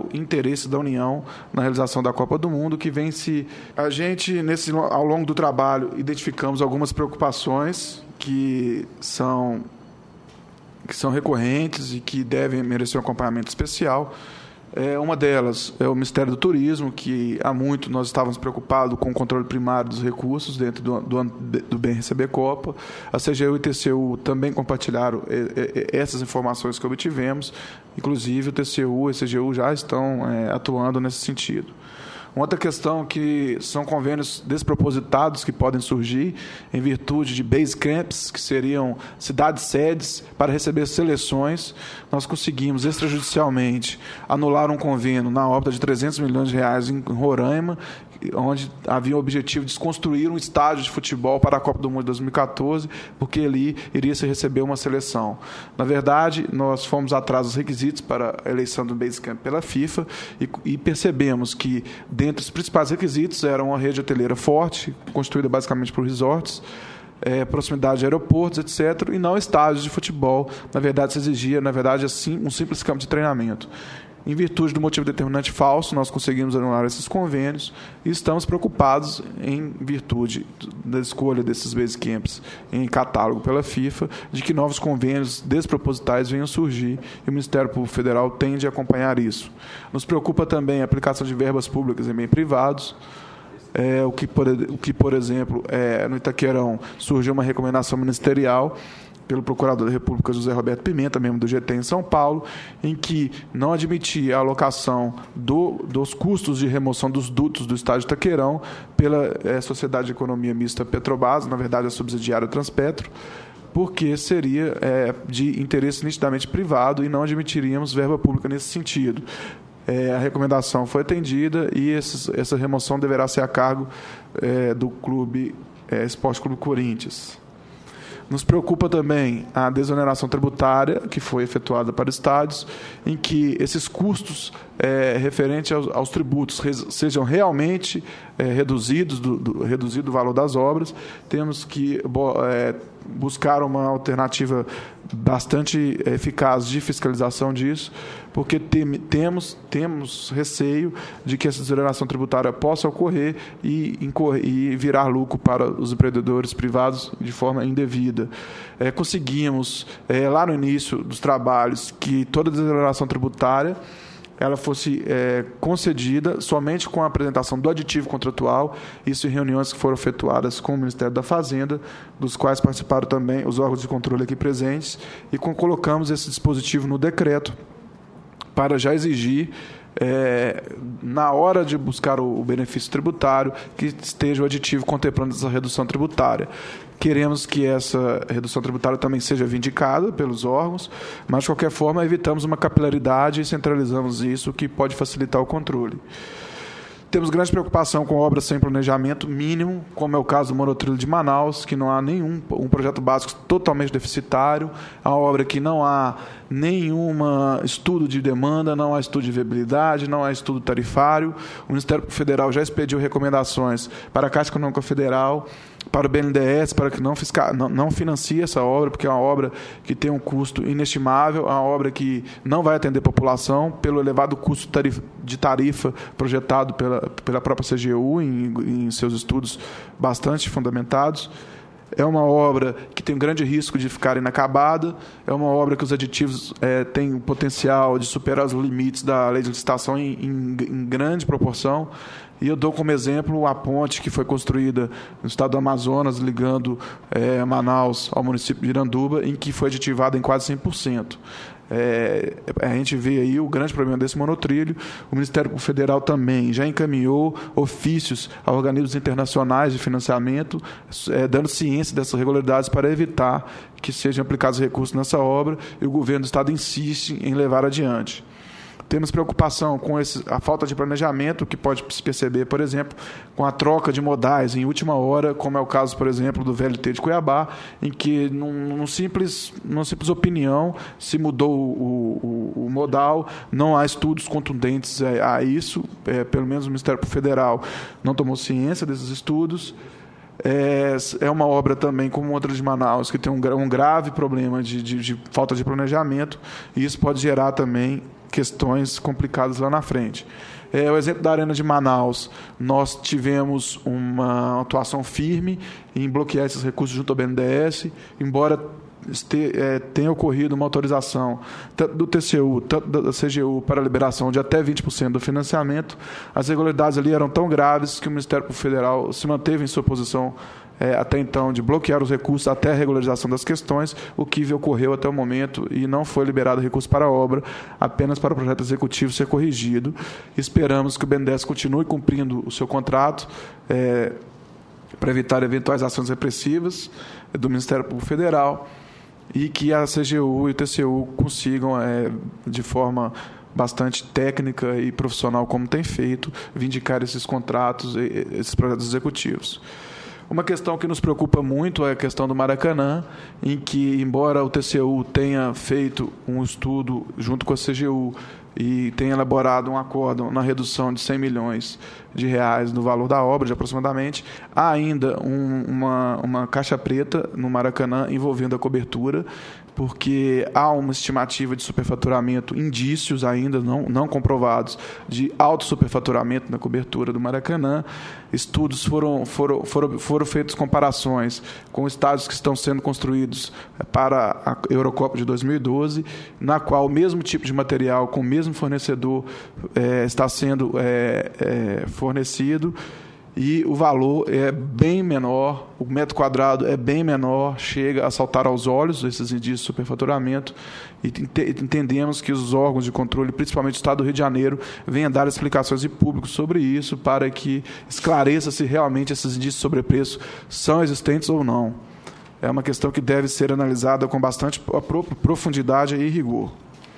real interesse da União na realização da Copa do Mundo, que vem se... A gente, ao longo do trabalho, identificamos algumas preocupações que são recorrentes e que devem merecer um acompanhamento especial. Uma delas é o Ministério do Turismo, que há muito nós estávamos preocupados com o controle primário dos recursos dentro do Bem Receber Copa. A CGU e o TCU também compartilharam essas informações que obtivemos. Inclusive, o TCU e a CGU já estão atuando nesse sentido. Uma outra questão que são convênios despropositados que podem surgir em virtude de base camps, que seriam cidades-sedes para receber seleções. Nós conseguimos extrajudicialmente anular um convênio na órbita de R$300 milhões em Roraima, onde havia o objetivo de construir um estádio de futebol para a Copa do Mundo de 2014, porque ali iria se receber uma seleção. Na verdade, nós fomos atrás dos requisitos para a eleição do Basecamp pela FIFA e percebemos que, dentre os principais requisitos, era uma rede hoteleira forte, construída basicamente por resorts, proximidade de aeroportos, etc., e não estádios de futebol. Na verdade, se exigia, assim, um simples campo de treinamento. Em virtude do motivo determinante falso, nós conseguimos anular esses convênios e estamos preocupados, em virtude da escolha desses base camps em catálogo pela FIFA, de que novos convênios despropositais venham surgir e o Ministério Público Federal tende a acompanhar isso. Nos preocupa também a aplicação de verbas públicas em bens privados. O que, por exemplo, no Itaquerão surgiu uma recomendação ministerial pelo Procurador da República José Roberto Pimenta, membro do GT em São Paulo, em que não admitia a alocação dos custos de remoção dos dutos do estádio Itaquerão pela Sociedade de Economia Mista Petrobras, na verdade a subsidiária Transpetro, porque seria de interesse nitidamente privado e não admitiríamos verba pública nesse sentido. A recomendação foi atendida e essa remoção deverá ser a cargo do Clube Esporte Clube Corinthians. Nos preocupa também a desoneração tributária que foi efetuada para estádios, em que esses custos referentes aos tributos sejam realmente reduzidos, reduzido o valor das obras. Temos que buscar uma alternativa bastante eficaz de fiscalização disso, porque temos receio de que essa desoneração tributária possa ocorrer e virar lucro para os empreendedores privados de forma indevida. Conseguimos, lá no início dos trabalhos, que toda desoneração tributária ela fosse concedida somente com a apresentação do aditivo contratual, isso em reuniões que foram efetuadas com o Ministério da Fazenda, dos quais participaram também os órgãos de controle aqui presentes, e colocamos esse dispositivo no decreto para já exigir, na hora de buscar o benefício tributário, que esteja o aditivo contemplando essa redução tributária. Queremos que essa redução tributária também seja vindicada pelos órgãos, mas, de qualquer forma, evitamos uma capilaridade e centralizamos isso, que pode facilitar o controle. Temos grande preocupação com obras sem planejamento mínimo, como é o caso do monotrilho de Manaus, que não há um projeto básico totalmente deficitário, a obra que não há nenhum estudo de demanda, não há estudo de viabilidade, não há estudo tarifário. O Ministério Federal já expediu recomendações para a Caixa Econômica Federal, para o BNDES, para que não financie essa obra, porque é uma obra que tem um custo inestimável, é uma obra que não vai atender a população pelo elevado custo de tarifa projetado pela própria CGU em seus estudos bastante fundamentados. É uma obra que tem um grande risco de ficar inacabada, é uma obra que os aditivos têm o potencial de superar os limites da lei de licitação em grande proporção. E eu dou como exemplo a ponte que foi construída no estado do Amazonas, ligando Manaus ao município de Iranduba, em que foi aditivada em quase 100%. A gente vê aí o grande problema desse monotrilho. O Ministério Federal também já encaminhou ofícios a organismos internacionais de financiamento, dando ciência dessas irregularidades para evitar que sejam aplicados recursos nessa obra, e o governo do estado insiste em levar adiante. Temos preocupação com a falta de planejamento, que pode se perceber, por exemplo, com a troca de modais em última hora, como é o caso, por exemplo, do VLT de Cuiabá, em que, numa simples opinião, se mudou o modal, não há estudos contundentes a isso, pelo menos o Ministério Federal não tomou ciência desses estudos. É uma obra também, como outra de Manaus, que tem um grave problema de falta de planejamento, e isso pode gerar também questões complicadas lá na frente. O exemplo da Arena de Manaus, nós tivemos uma atuação firme em bloquear esses recursos junto ao BNDES, embora tenha ocorrido uma autorização tanto do TCU, tanto da CGU para a liberação de até 20% do financiamento. As irregularidades ali eram tão graves que o Ministério Público Federal se manteve em sua posição até então de bloquear os recursos até a regularização das questões, o que ocorreu até o momento e não foi liberado recurso para a obra, apenas para o projeto executivo ser corrigido. Esperamos que o BNDES continue cumprindo o seu contrato para evitar eventuais ações repressivas do Ministério Público Federal e que a CGU e o TCU consigam, de forma bastante técnica e profissional, como tem feito, vindicar esses contratos e esses projetos executivos. Uma questão que nos preocupa muito é a questão do Maracanã, em que, embora o TCU tenha feito um estudo junto com a CGU e tenha elaborado um acórdão na redução de 100 milhões de reais no valor da obra, de aproximadamente, há ainda uma caixa preta no Maracanã envolvendo a cobertura, porque há uma estimativa de superfaturamento, indícios ainda não comprovados, de alto superfaturamento na cobertura do Maracanã. Estudos foram feitas comparações com estádios que estão sendo construídos para a Eurocopa de 2012, na qual o mesmo tipo de material, com o mesmo fornecedor, está sendo fornecido, e o valor é bem menor, o metro quadrado é bem menor, chega a saltar aos olhos esses indícios de superfaturamento, e entendemos que os órgãos de controle, principalmente o Estado do Rio de Janeiro, venham dar explicações em público sobre isso, para que esclareça se realmente esses indícios de sobrepreço são existentes ou não. É uma questão que deve ser analisada com bastante profundidade e rigor.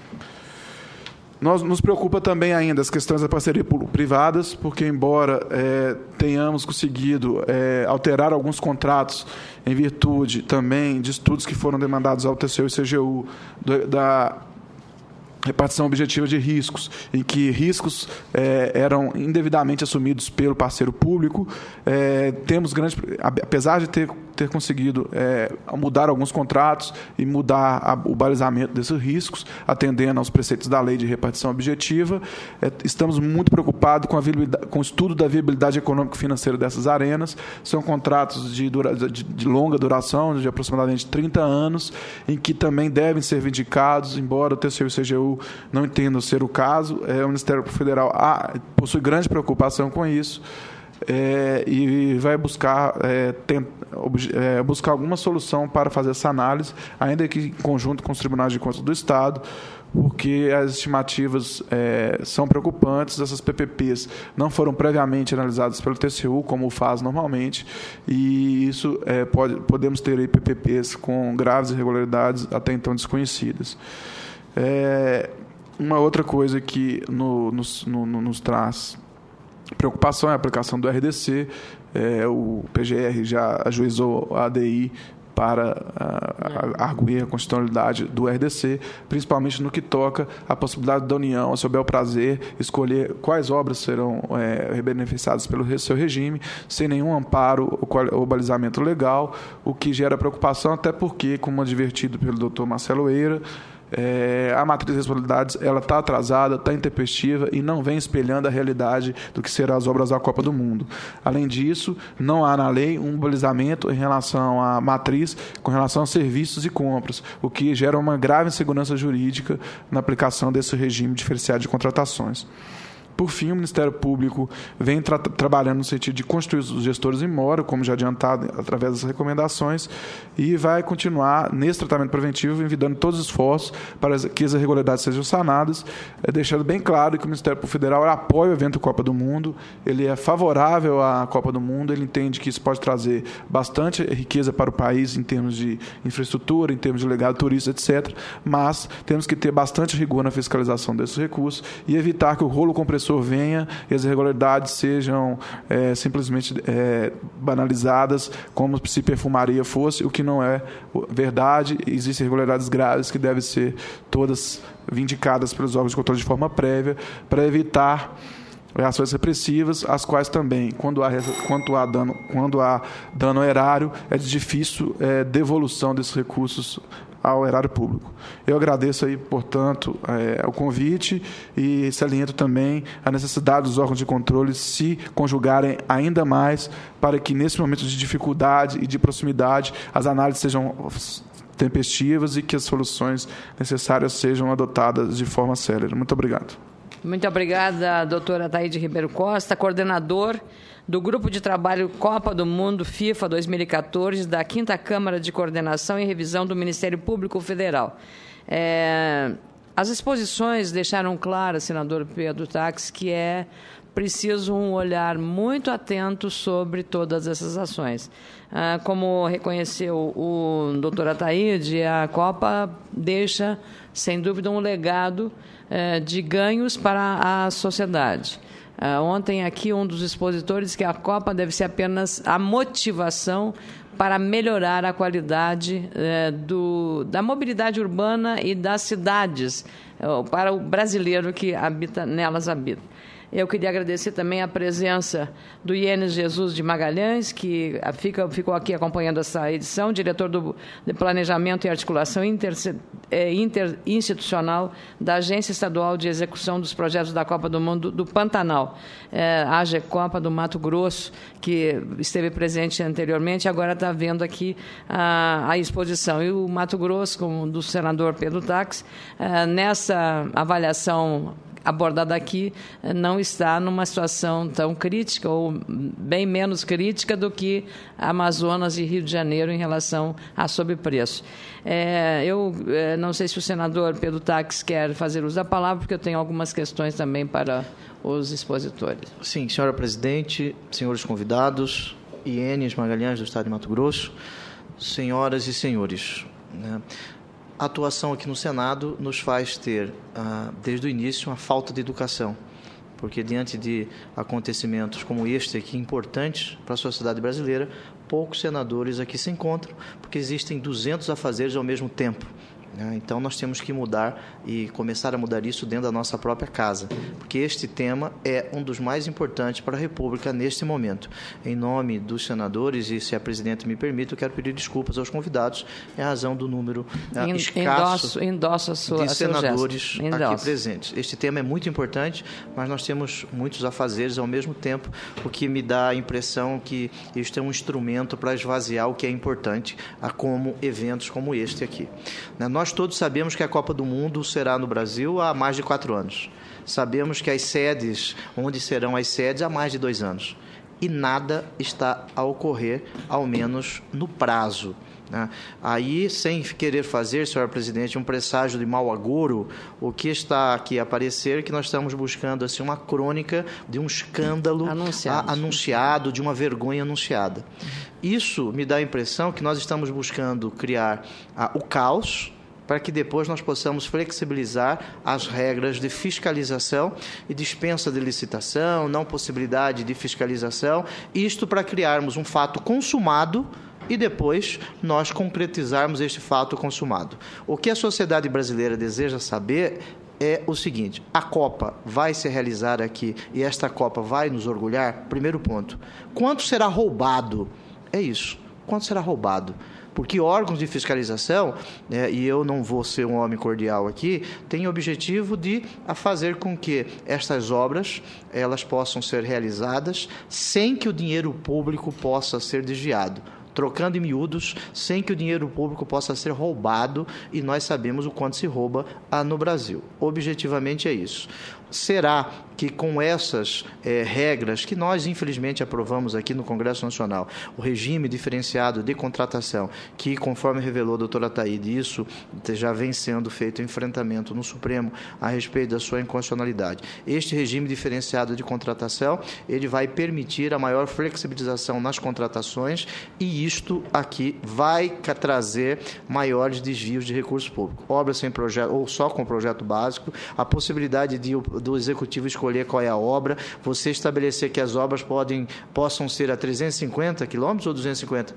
Nos preocupa também ainda as questões da parceria privadas, porque, embora tenhamos conseguido alterar alguns contratos em virtude também de estudos que foram demandados ao TCU e CGU da repartição objetiva de riscos, em que riscos eram indevidamente assumidos pelo parceiro público, apesar de ter conseguido mudar alguns contratos e mudar o balizamento desses riscos, atendendo aos preceitos da lei de repartição objetiva, estamos muito preocupados com o estudo da viabilidade econômico-financeira dessas arenas. São contratos de longa duração, de aproximadamente 30 anos, em que também devem ser vindicados, embora o TCU e o CGU não entendam ser o caso. O Ministério Federal possui grande preocupação com isso, e vai buscar alguma solução para fazer essa análise, ainda que em conjunto com os tribunais de contas do Estado, porque as estimativas são preocupantes. Essas PPPs não foram previamente analisadas pelo TCU, como faz normalmente, e isso podemos ter aí PPPs com graves irregularidades até então desconhecidas. Uma outra coisa que nos traz preocupação é a aplicação do RDC. O PGR já ajuizou a ADI para arguir a constitucionalidade do RDC, principalmente no que toca à possibilidade da União, a seu bel prazer, escolher quais obras serão beneficiadas pelo seu regime, sem nenhum amparo ou balizamento legal, o que gera preocupação, até porque, como advertido pelo doutor Marcelo Eira, a matriz de responsabilidades está atrasada, está intempestiva e não vem espelhando a realidade do que serão as obras da Copa do Mundo. Além disso, não há na lei um balizamento em relação à matriz com relação a serviços e compras, o que gera uma grave insegurança jurídica na aplicação desse regime diferenciado de contratações. Por fim, o Ministério Público vem trabalhando no sentido de constituir os gestores em mora, como já adiantado através das recomendações, e vai continuar nesse tratamento preventivo, envidando todos os esforços para que as irregularidades sejam sanadas, deixando bem claro que o Ministério Público Federal apoia o evento Copa do Mundo, ele é favorável à Copa do Mundo, ele entende que isso pode trazer bastante riqueza para o país em termos de infraestrutura, em termos de legado turístico, etc., mas temos que ter bastante rigor na fiscalização desses recursos e evitar que o rolo compressor venha e as irregularidades sejam simplesmente banalizadas como se perfumaria fosse, o que não é verdade. Existem irregularidades graves que devem ser todas vindicadas pelos órgãos de controle de forma prévia para evitar ações repressivas, as quais também, quando há dano erário, é de difícil devolução desses recursos ao erário público. Eu agradeço aí, portanto, o convite e saliento também a necessidade dos órgãos de controle se conjugarem ainda mais para que, nesse momento de dificuldade e de proximidade, as análises sejam tempestivas e que as soluções necessárias sejam adotadas de forma célere. Muito obrigado. Muito obrigada, doutora Ataíde Ribeiro Costa, coordenador do Grupo de Trabalho Copa do Mundo FIFA 2014, da 5ª Câmara de Coordenação e Revisão do Ministério Público Federal. As exposições deixaram claro, senador Pedro Taques, que é preciso um olhar muito atento sobre todas essas ações. Como reconheceu o doutor Ataíde, a Copa deixa, sem dúvida, um legado de ganhos para a sociedade. Ontem aqui um dos expositores que a Copa deve ser apenas a motivação para melhorar a qualidade da mobilidade urbana e das cidades para o brasileiro que nelas habita. Eu queria agradecer também a presença do Ienes Jesus de Magalhães, que ficou aqui acompanhando essa edição, diretor de Planejamento e Articulação Interinstitucional da Agência Estadual de Execução dos Projetos da Copa do Mundo do Pantanal, a AGECOPA do Mato Grosso, que esteve presente anteriormente, agora está vendo aqui a exposição. E o Mato Grosso, como do senador Pedro Taques, nessa avaliação abordada aqui, não está numa situação tão crítica ou bem menos crítica do que Amazonas e Rio de Janeiro em relação a sobrepreço. Eu não sei se o senador Pedro Taques quer fazer uso da palavra, porque eu tenho algumas questões também para os expositores. Sim, senhora presidente, senhores convidados, Ienes Magalhães, do Estado de Mato Grosso, senhoras e senhores, a atuação aqui no Senado nos faz ter, desde o início, uma falta de educação, porque diante de acontecimentos como este aqui, importantes para a sociedade brasileira, poucos senadores aqui se encontram, porque existem 200 afazeres ao mesmo tempo. Então, nós temos que mudar e começar a mudar isso dentro da nossa própria casa, porque este tema é um dos mais importantes para a República neste momento. Em nome dos senadores, e se a presidente me permite, eu quero pedir desculpas aos convidados em razão do número escasso de senadores aqui presentes. Este tema é muito importante, mas nós temos muitos afazeres ao mesmo tempo, o que me dá a impressão que isto é um instrumento para esvaziar o que é importante, como eventos como este aqui. Nós todos sabemos que a Copa do Mundo será no Brasil há mais de 4 anos. Sabemos que as sedes, onde serão as sedes, há mais de 2 anos. E nada está a ocorrer, ao menos no prazo. Aí, sem querer fazer, senhora presidente, um presságio de mau agouro, o que está aqui a aparecer é que nós estamos buscando assim, uma crônica de um escândalo anunciado, de uma vergonha anunciada. Isso me dá a impressão que nós estamos buscando criar o caos, para que depois nós possamos flexibilizar as regras de fiscalização e dispensa de licitação, não possibilidade de fiscalização, isto para criarmos um fato consumado e depois nós concretizarmos este fato consumado. O que a sociedade brasileira deseja saber é o seguinte: a Copa vai se realizar aqui e esta Copa vai nos orgulhar? Primeiro ponto. Quanto será roubado? É isso. Quanto será roubado? Porque órgãos de fiscalização, e eu não vou ser um homem cordial aqui, têm o objetivo de fazer com que estas obras elas possam ser realizadas sem que o dinheiro público possa ser desviado. Trocando em miúdos, sem que o dinheiro público possa ser roubado, e nós sabemos o quanto se rouba no Brasil. Objetivamente é isso. Será que com essas regras que nós, infelizmente, aprovamos aqui no Congresso Nacional, o regime diferenciado de contratação, que, conforme revelou a doutora Ataíde, isso já vem sendo feito enfrentamento no Supremo a respeito da sua inconstitucionalidade. Este regime diferenciado de contratação, ele vai permitir a maior flexibilização nas contratações, e isto aqui vai trazer maiores desvios de recursos públicos. Obras sem projeto, ou só com projeto básico, a possibilidade do Executivo escolher qual é a obra, você estabelecer que as obras possam ser a 350 quilômetros ou 250?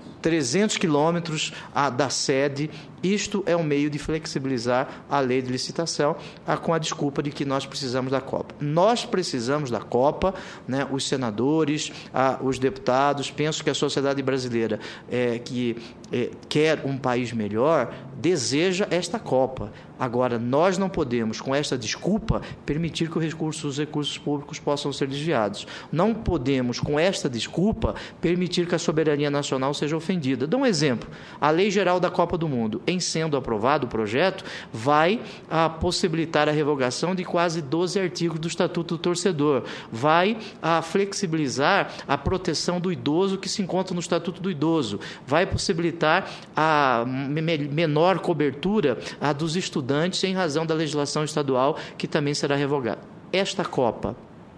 300 quilômetros da sede. Isto é um meio de flexibilizar a lei de licitação, com a desculpa de que nós precisamos da Copa. Nós precisamos da Copa, os senadores, os deputados. Penso que a sociedade brasileira, que quer um país melhor, deseja esta Copa. Agora, nós não podemos, com esta desculpa, permitir que os recursos públicos possam ser desviados. Não podemos, com esta desculpa, permitir que a soberania nacional seja ofendida. Dá um exemplo. A Lei Geral da Copa do Mundo, em sendo aprovado o projeto, vai possibilitar a revogação de quase 12 artigos do Estatuto do Torcedor. Vai flexibilizar a proteção do idoso que se encontra no Estatuto do Idoso. Vai possibilitar a menor cobertura dos estudantes em razão da legislação estadual, que também será revogada. Esta Copa,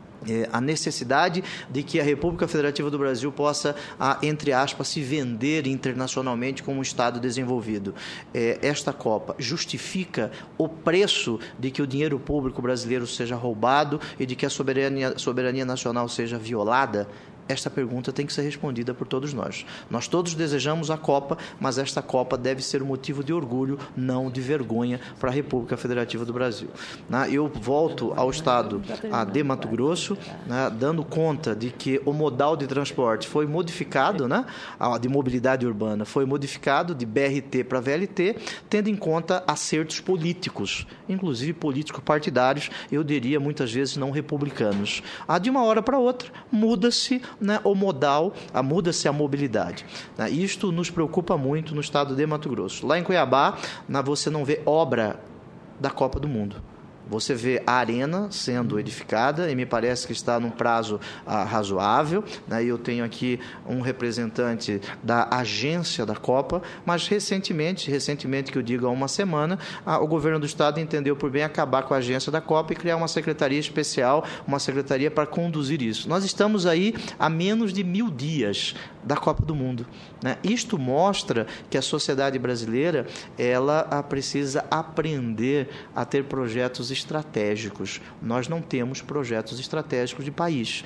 a necessidade de que a República Federativa do Brasil possa, entre aspas, se vender internacionalmente como um Estado desenvolvido. Esta Copa justifica o preço de que o dinheiro público brasileiro seja roubado e de que a soberania nacional seja violada? Esta pergunta tem que ser respondida por todos nós. Nós todos desejamos a Copa, mas esta Copa deve ser um motivo de orgulho, não de vergonha para a República Federativa do Brasil. Eu volto ao estado de Mato Grosso, dando conta de que o modal de transporte foi modificado, de mobilidade urbana, foi modificado de BRT para VLT, tendo em conta acertos políticos, inclusive políticos partidários, eu diria muitas vezes não republicanos. De uma hora para outra, muda-se o modal, muda-se a mobilidade. Isto nos preocupa muito no estado de Mato Grosso. Lá em Cuiabá, você não vê obra da Copa do Mundo. Você vê a arena sendo edificada e me parece que está num prazo razoável. Eu tenho aqui um representante da agência da Copa, mas recentemente que eu digo há uma semana, o governo do estado entendeu por bem acabar com a agência da Copa e criar uma secretaria especial, uma secretaria para conduzir isso. Nós estamos aí a menos de 1000 dias da Copa do Mundo. Isto mostra que a sociedade brasileira ela precisa aprender a ter projetos estratégicos. Nós não temos projetos estratégicos de país.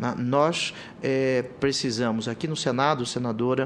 Nós precisamos, aqui no Senado, senadora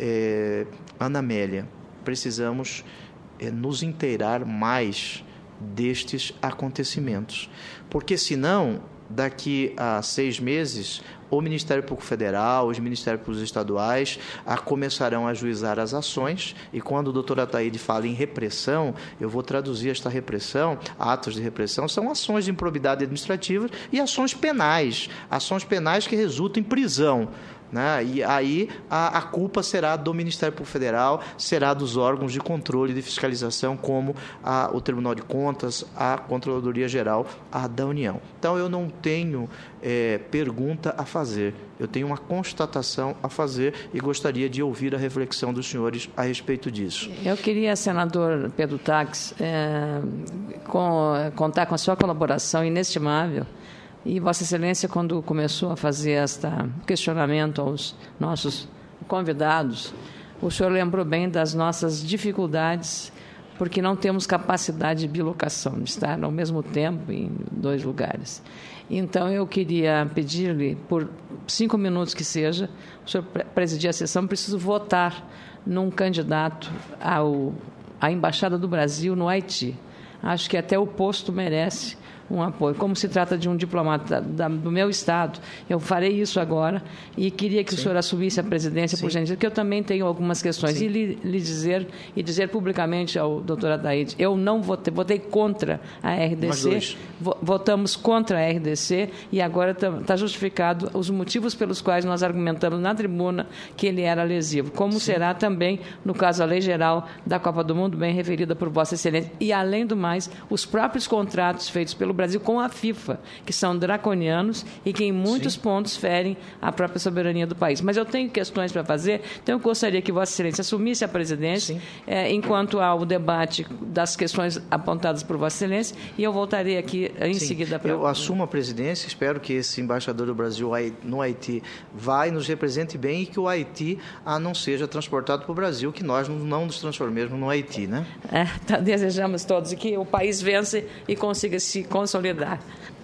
Ana Amélia, precisamos nos inteirar mais destes acontecimentos. Porque, senão, daqui a 6 meses, o Ministério Público Federal, os Ministérios Públicos Estaduais começarão a ajuizar as ações, e quando o doutor Ataíde fala em repressão, eu vou traduzir esta repressão, atos de repressão, são ações de improbidade administrativa e ações penais que resultam em prisão. E aí a culpa será do Ministério Público Federal, será dos órgãos de controle e de fiscalização, como o Tribunal de Contas, a Controladoria Geral da União. Então, eu não tenho pergunta a fazer, eu tenho uma constatação a fazer e gostaria de ouvir a reflexão dos senhores a respeito disso. Eu queria, senador Pedro Taques, contar com a sua colaboração inestimável. E Vossa Excelência, quando começou a fazer este questionamento aos nossos convidados, o senhor lembrou bem das nossas dificuldades, porque não temos capacidade de bilocação, de estar ao mesmo tempo em 2 lugares. Então, eu queria pedir-lhe, por 5 minutos que seja, o senhor presidir a sessão, preciso votar num candidato à Embaixada do Brasil no Haiti. Acho que até o posto merece um apoio. Como se trata de um diplomata do meu estado, eu farei isso agora e queria que o senhor assumisse a presidência, por gentileza, porque eu também tenho algumas questões. Sim. E dizer publicamente ao doutor Ataíde, eu não votei contra a RDC, votamos contra a RDC e agora está justificado os motivos pelos quais nós argumentamos na tribuna que ele era lesivo, como será também no caso da Lei Geral da Copa do Mundo, bem referida por Vossa Excelência. E, além do mais, os próprios contratos feitos pelo Brasil com a FIFA, que são draconianos e que em muitos pontos ferem a própria soberania do país. Mas eu tenho questões para fazer, então eu gostaria que Vossa Excelência assumisse a presidência enquanto há o debate das questões apontadas por Vossa Excelência, e eu voltarei aqui em seguida para... Eu assumo a presidência, espero que esse embaixador do Brasil no Haiti nos represente bem e que o Haiti não seja transportado para o Brasil, que nós não nos transformemos no Haiti, né? Desejamos todos que o país vença e consiga se consolidar.